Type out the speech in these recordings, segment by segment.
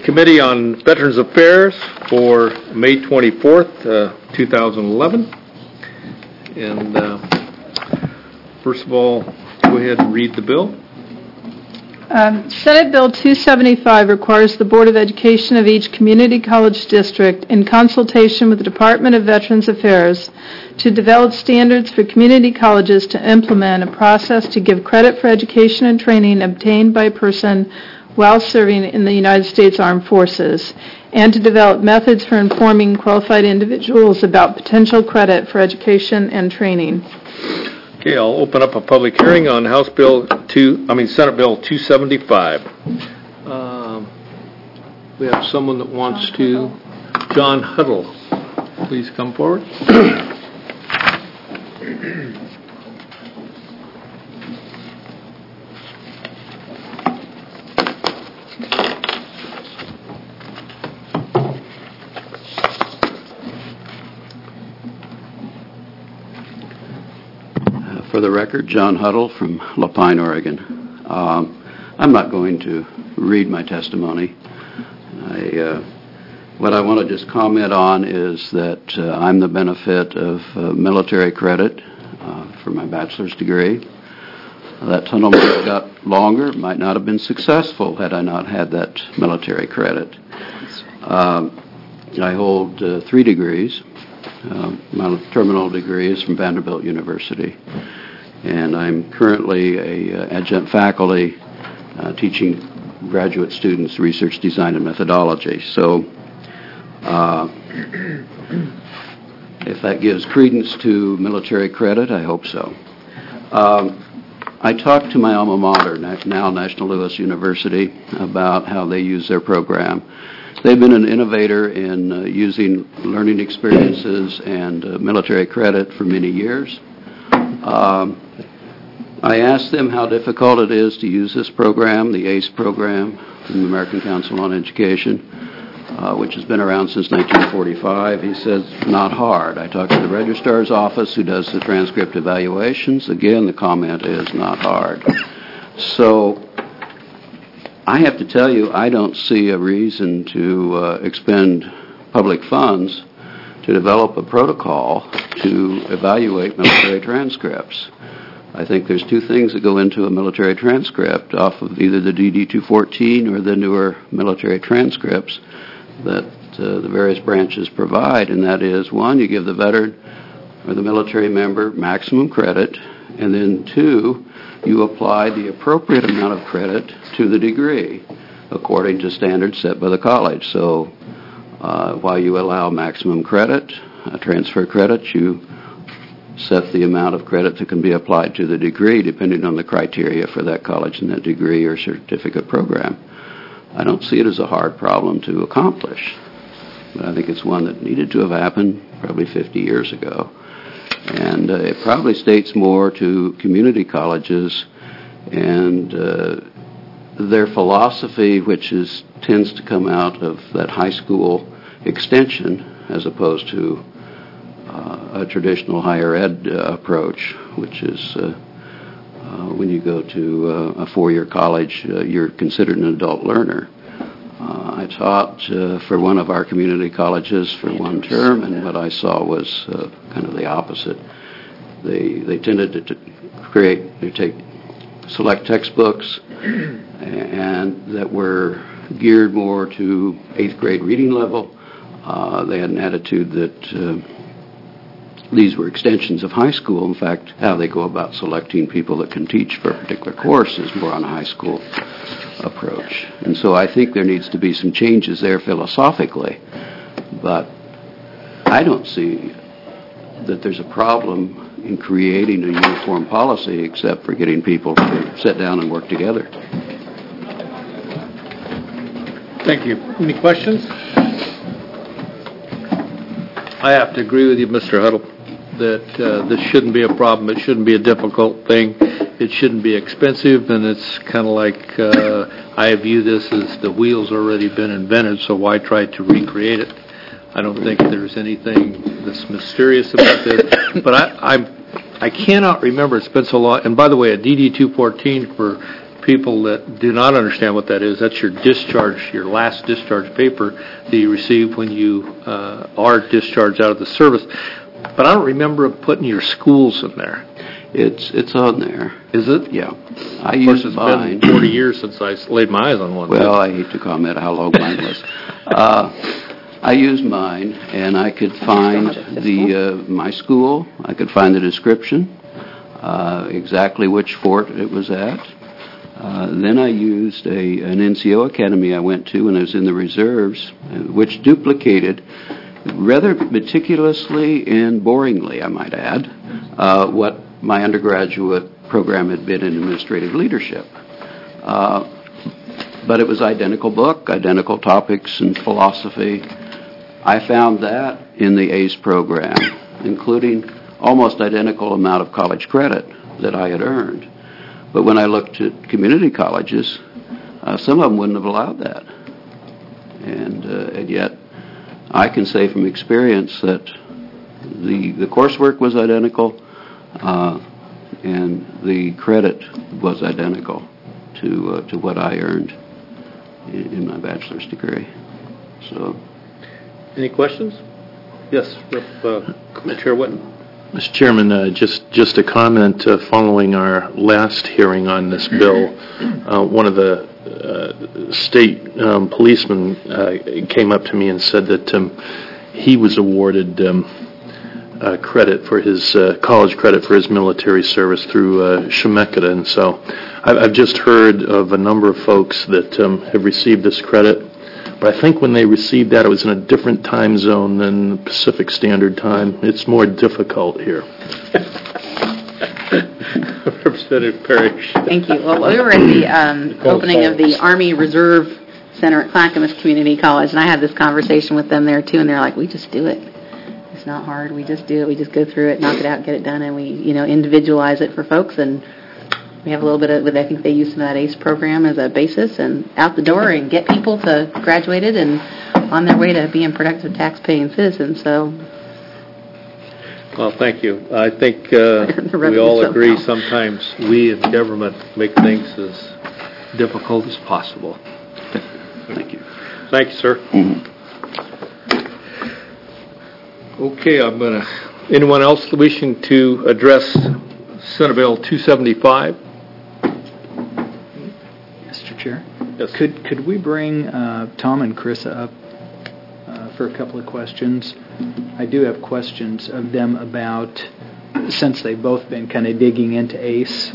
Committee on Veterans Affairs for May 24th, 2011. And first of all, go ahead and read the bill. Senate Bill 275 requires the Board of Education of each community college district, in consultation with the Department of Veterans Affairs, to develop standards for community colleges to implement a process to give credit for education and training obtained by a person while serving in the United States Armed Forces, and to develop methods for informing qualified individuals about potential credit for education and training. Okay, I'll open up a public hearing on Senate Bill 275. We have someone that wants to. John Huddle, please come forward. For the record, John Huddle from La Pine, Oregon. I'm not going to read my testimony. What I want to just comment on is that I'm the benefit of military credit for my bachelor's degree. That tunnel might have got longer, might not have been successful had I not had that military credit. I hold 3 degrees. My terminal degree is from Vanderbilt University, and I'm currently an adjunct faculty teaching graduate students research design and methodology. So if that gives credence to military credit, I hope so. I talked to my alma mater, now National Louis University, about how they use their program. They've been an innovator in using learning experiences and military credit for many years. I asked them how difficult it is to use this program, the ACE program from the American Council on Education, which has been around since 1945. He says, not hard. I talked to the registrar's office who does the transcript evaluations. Again, the comment is not hard. So I have to tell you, I don't see a reason to expend public funds to develop a protocol to evaluate military transcripts. I think there's 2 things that go into a military transcript off of either the DD-214 or the newer military transcripts that the various branches provide, and that is, 1, you give the veteran or the military member maximum credit, and then 2, you apply the appropriate amount of credit to the degree according to standards set by the college. So while you allow maximum credit, transfer credit, you set the amount of credit that can be applied to the degree depending on the criteria for that college and that degree or certificate program. I don't see it as a hard problem to accomplish, but I think it's one that needed to have happened probably 50 years ago. And it probably states more to community colleges and their philosophy, which tends to come out of that high school extension as opposed to a traditional higher ed approach, which is when you go to a 4-year college, you're considered an adult learner. I taught for one of our community colleges for 1 term, and what I saw was kind of the opposite. They tended to take select textbooks and that were geared more to 8th grade reading level. They had an attitude that these were extensions of high school. In fact, how they go about selecting people that can teach for a particular course is more on a high school approach. And so I think there needs to be some changes there philosophically. But I don't see that there's a problem in creating a uniform policy except for getting people to sit down and work together. Thank you. Any questions? I have to agree with you, Mr. Huddle, that this shouldn't be a problem. It shouldn't be a difficult thing. It shouldn't be expensive, and it's kind of like I view this as the wheel's already been invented, so why try to recreate it? I don't think there's anything that's mysterious about this, but I cannot remember. It's been so long. And by the way, a DD-214 for people that do not understand what that is, that's your discharge, your last discharge paper that you receive when you are discharged out of the service. But I don't remember putting your schools in there. It's on there. Is it? Yeah. I Of course, used it's mine. been 40 years since I laid my eyes on one. Well, I hate to comment how long mine was. I used mine, and I could find my school. I could find the description, exactly which fort it was at. Then I used an NCO academy I went to when I was in the reserves, which duplicated rather meticulously and boringly, I might add, what my undergraduate program had been in administrative leadership. But it was identical book, identical topics and philosophy. I found that in the ACE program, including almost identical amount of college credit that I had earned. But when I looked at community colleges, some of them wouldn't have allowed that. And yet, I can say from experience that the coursework was identical, and the credit was identical to what I earned in my bachelor's degree. So, Any questions? Yes, Chair Whitten. Mr. Chairman, just a comment following our last hearing on this bill. One of the state policemen came up to me and said that he was awarded credit for his college credit for his military service through Chemeketa, and so I've just heard of a number of folks that have received this credit. But I think when they received that, it was in a different time zone than Pacific Standard Time. It's more difficult here. Representative Parrish. Thank you. Well, we were at the opening of the Army Reserve Center at Clackamas Community College, and I had this conversation with them there, too, and they're like, we just do it. It's not hard. We just do it. We just go through it, knock it out, get it done, and we, individualize it for folks, and we have a little bit of, I think they use some of that ACE program as a basis, and out the door and get people to graduated and on their way to being productive tax-paying citizens. So, Well, thank you. I think we all agree sometimes we in government make things as difficult as possible. thank you. Thank you, sir. Okay, anyone else wishing to address Senate Bill 275? Mr. Chair? Yes. Could we bring Tom and Carissa up for a couple of questions? I do have questions of them about, since they've both been kind of digging into ACE.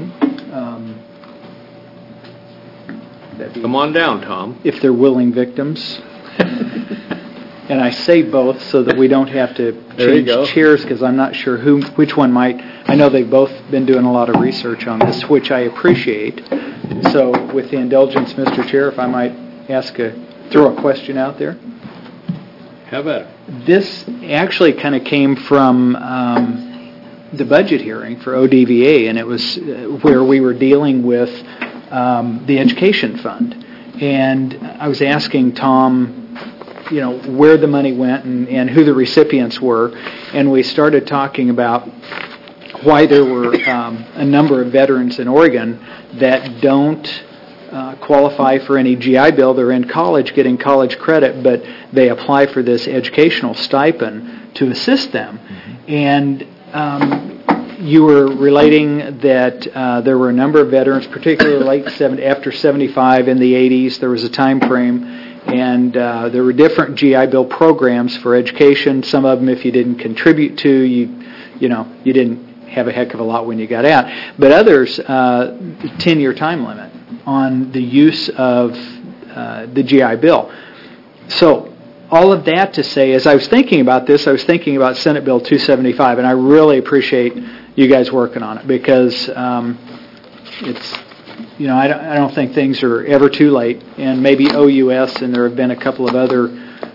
Come on down, Tom. If they're willing victims. And I say both so that we don't have to change chairs, because I'm not sure which one might. I know they've both been doing a lot of research on this, which I appreciate. So with the indulgence, Mr. Chair, if I might throw a question out there. How about it? This actually kind of came from the budget hearing for ODVA, and it was where we were dealing with the education fund. And I was asking Tom, where the money went and who the recipients were, and we started talking about why there were a number of veterans in Oregon that don't qualify for any GI Bill. They're in college getting college credit, but they apply for this educational stipend to assist them. And you were relating that there were a number of veterans, particularly after 75 in the 80s, there was a time frame, and there were different GI Bill programs for education. Some of them, if you didn't contribute to, you didn't have a heck of a lot when you got out. But others, 10-year time limit on the use of the GI Bill. So all of that to say, as I was thinking about this, I was thinking about Senate Bill 275, and I really appreciate you guys working on it, because it's, I don't think things are ever too late, and maybe OUS, and there have been a couple of other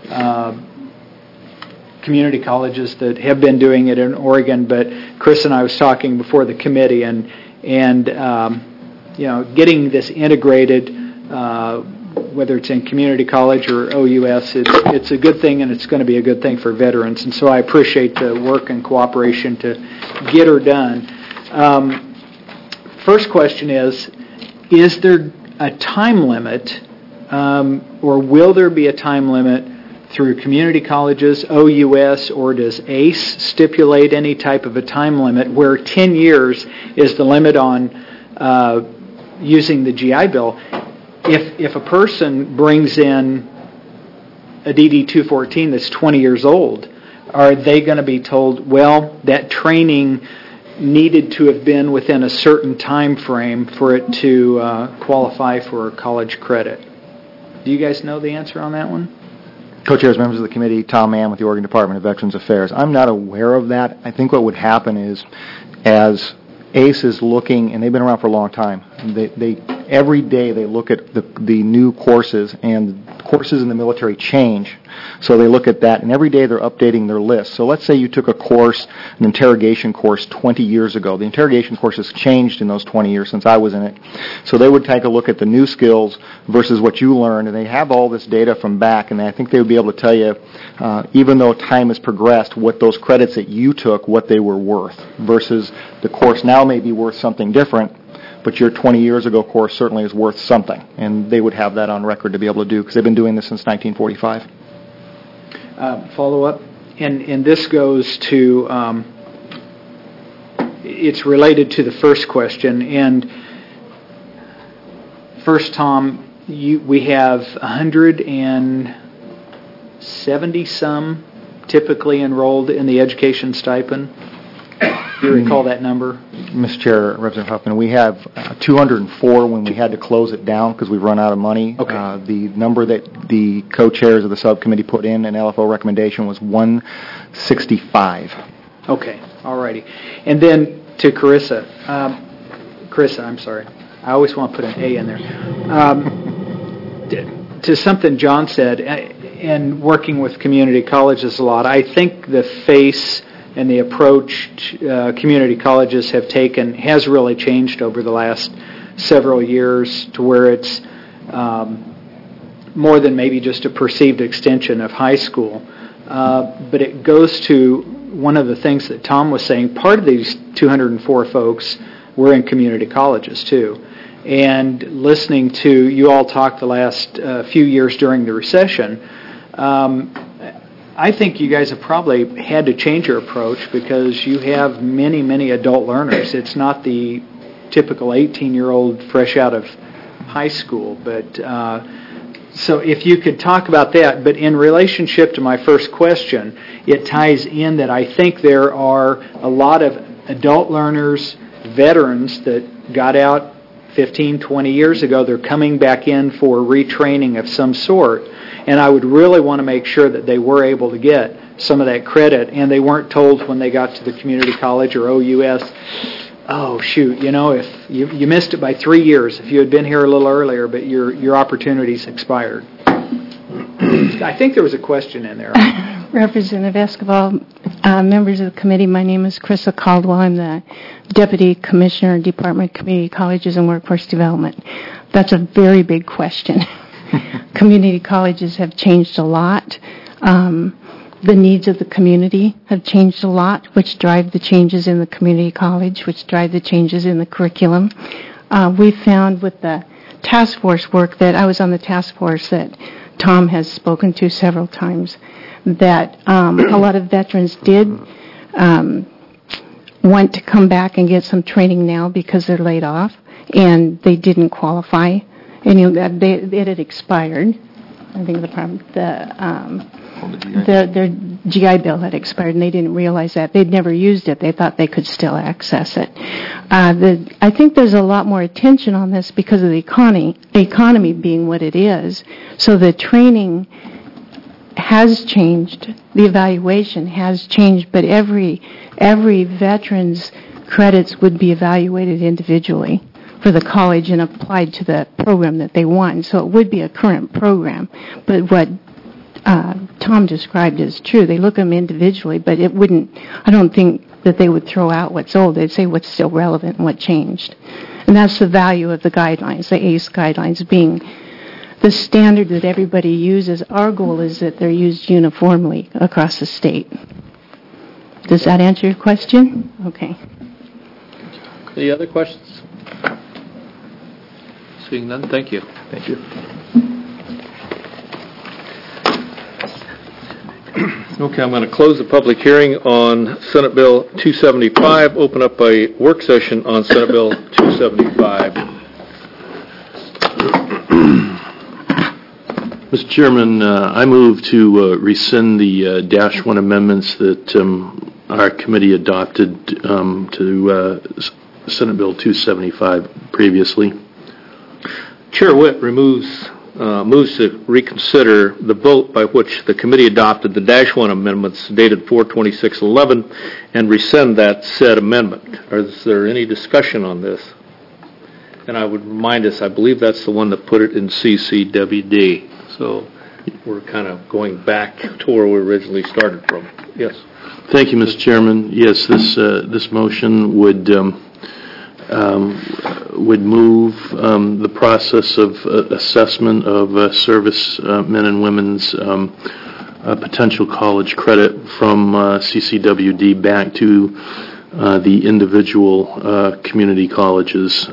community colleges that have been doing it in Oregon, but Chris and I was talking before the committee, and getting this integrated, whether it's in community college or OUS, it's a good thing, and it's going to be a good thing for veterans. And so I appreciate the work and cooperation to get her done. First question is, is there a time limit, or will there be a time limit through community colleges, OUS, or does ACE stipulate any type of a time limit where 10 years is the limit on using the GI Bill? If a person brings in a DD-214 that's 20 years old, are they going to be told, well, that training needed to have been within a certain time frame for it to qualify for college credit? Do you guys know the answer on that one? Co-chairs, members of the committee, Tom Mann with the Oregon Department of Veterans Affairs. I'm not aware of that. I think what would happen is, as ACE is looking, and they've been around for a long time, they every day they look at the new courses, and courses in the military change. So they look at that, and every day they're updating their list. So let's say you took a course, an interrogation course, 20 years ago. The interrogation course has changed in those 20 years since I was in it. So they would take a look at the new skills versus what you learned, and they have all this data from back, and I think they would be able to tell you, even though time has progressed, what those credits that you took, what they were worth, versus the course now may be worth something different, but your 20 years ago course certainly is worth something, and they would have that on record to be able to do, because they've been doing this since 1945. Follow up, and this goes to, it's related to the first question, and first, Tom, we have 170 some typically enrolled in the education stipend. Do you recall that number? Mr. Chair, Representative Huffman, we have 204 when we had to close it down because we've run out of money. Okay. The number that the co-chairs of the subcommittee put in an LFO recommendation was 165. Okay, all righty. And then to Carissa. Carissa, I'm sorry. I always want to put an A in there. To something John said, and working with community colleges a lot, I think the face and the approach community colleges have taken has really changed over the last several years to where it's more than maybe just a perceived extension of high school. But it goes to one of the things that Tom was saying. Part of these 204 folks were in community colleges too. And listening to you all talk the last few years during the recession, I think you guys have probably had to change your approach because you have many, many adult learners. It's not the typical 18-year-old fresh out of high school. But so if you could talk about that. But in relationship to my first question, it ties in that I think there are a lot of adult learners, veterans that got out 15, 20 years ago. They're coming back in for retraining of some sort. And I would really want to make sure that they were able to get some of that credit, and they weren't told when they got to the community college or OUS, oh, shoot, if you missed it by 3 years, if you had been here a little earlier, but your opportunities expired. I think there was a question in there. Representative Escobar, members of the committee, my name is Carissa Caldwell. I'm the Deputy Commissioner, Department of Community Colleges and Workforce Development. That's a very big question. Community colleges have changed a lot. The needs of the community have changed a lot, which drive the changes in the community college, which drive the changes in the curriculum. We found with the task force work that I was on the task force that Tom has spoken to several times, that a lot of veterans did want to come back and get some training now because they're laid off, and they didn't qualify. And it had expired. I think their GI Bill had expired, and they didn't realize that. They'd never used it. They thought they could still access it. I think there's a lot more attention on this because of the economy being what it is. So the training has changed. The evaluation has changed, but every veteran's credits would be evaluated individually for the college and applied to the program that they want. So it would be a current program. But what Tom described is true. They look at them individually, but it wouldn't, I don't think that they would throw out what's old. They'd say what's still relevant and what changed. And that's the value of the guidelines, the ACE guidelines being the standard that everybody uses. Our goal is that they're used uniformly across the state. Does that answer your question? Okay. Any other questions? Seeing none, thank you. Thank you. Okay, I'm going to close the public hearing on Senate Bill 275, open up a work session on Senate Bill 275. Mr. Chairman, I move to rescind the Dash 1 amendments that our committee adopted to Senate Bill 275 previously. Chair Witt moves to reconsider the vote by which the committee adopted the Dash 1 amendments dated 4/26/11 and rescind that said amendment. Is there any discussion on this? And I would remind us, I believe that's the one that put it in CCWD. So we're kind of going back to where we originally started from. Yes. Thank you, Mr. Chairman. Yes, this motion would move the process of assessment of service men and women's potential college credit from CCWD back to the individual community colleges.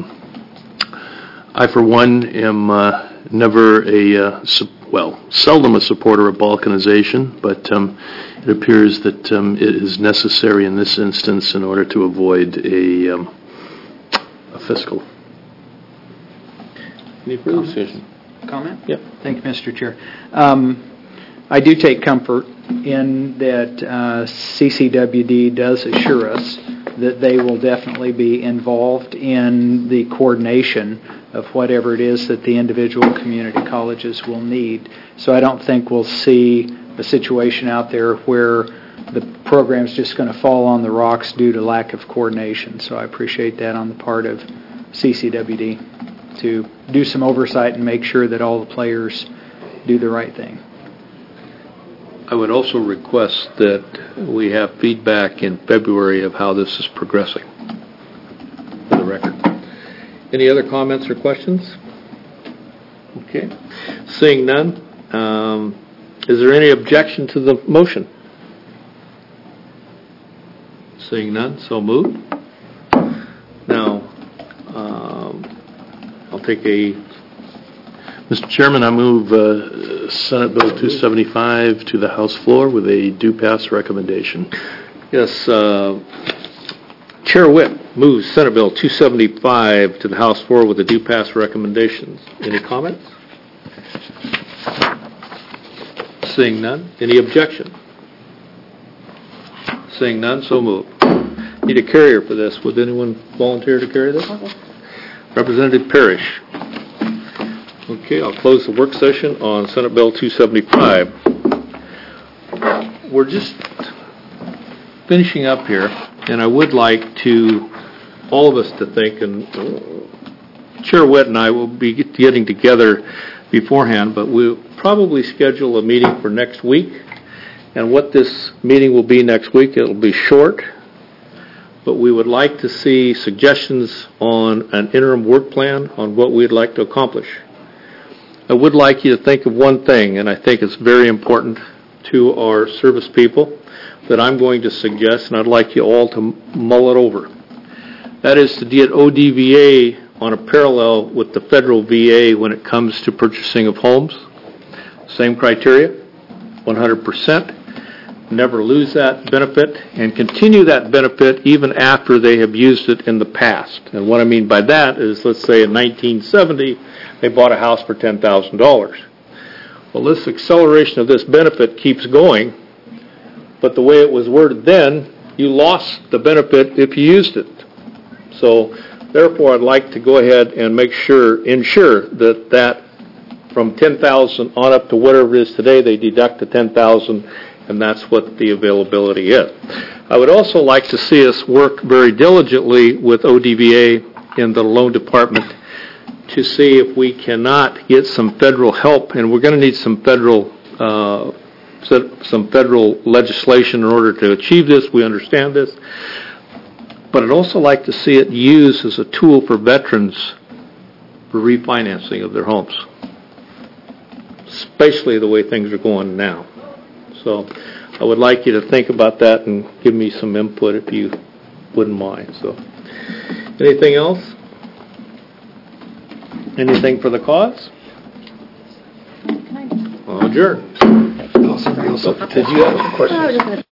I, for one, am never seldom a supporter of balkanization, but it appears that it is necessary in this instance in order to avoid a fiscal. Any further decision? Comment? Yep. Thank you, Mr. Chair. I do take comfort in that CCWD does assure us that they will definitely be involved in the coordination of whatever it is that the individual community colleges will need. So I don't think we'll see a situation out there where the program's just going to fall on the rocks due to lack of coordination. So I appreciate that on the part of CCWD to do some oversight and make sure that all the players do the right thing. I would also request that we have feedback in February of how this is progressing, for the record. Any other comments or questions? Okay. Seeing none, is there any objection to the motion? Seeing none, so moved. Now, I'll take a... Mr. Chairman, I move Senate Bill 275 to the House floor with a due pass recommendation. Yes, Chair Witt moves Senate Bill 275 to the House floor with a due pass recommendation. Any comments? Seeing none. Any objection? Seeing none, so moved. Need a carrier for this. Would anyone volunteer to carry this? Representative Parrish. Okay, I'll close the work session on Senate Bill 275. We're just finishing up here, and I would like to, all of us to think, and Chair Witt and I will be getting together beforehand, but we'll probably schedule a meeting for next week. And what this meeting will be next week, it'll be short, but we would like to see suggestions on an interim work plan on what we'd like to accomplish. I would like you to think of one thing, and I think it's very important to our service people, that I'm going to suggest, and I'd like you all to mull it over. That is to get ODVA on a parallel with the federal VA when it comes to purchasing of homes. Same criteria, 100%. Never lose that benefit and continue that benefit even after they have used it in the past. And what I mean by that is, let's say in 1970, they bought a house for $10,000. Well, this acceleration of this benefit keeps going, but the way it was worded then, you lost the benefit if you used it. So, therefore, I'd like to go ahead and ensure that from $10,000 on up to whatever it is today, they deduct the $10,000, and that's what the availability is. I would also like to see us work very diligently with ODVA in the loan department to see if we cannot get some federal help, and we're going to need some federal legislation in order to achieve this. We understand this. But I'd also like to see it used as a tool for veterans for refinancing of their homes, especially the way things are going now. So I would like you to think about that and give me some input if you wouldn't mind. So, anything else? Anything for the cause? Adjourned. Did you have a question?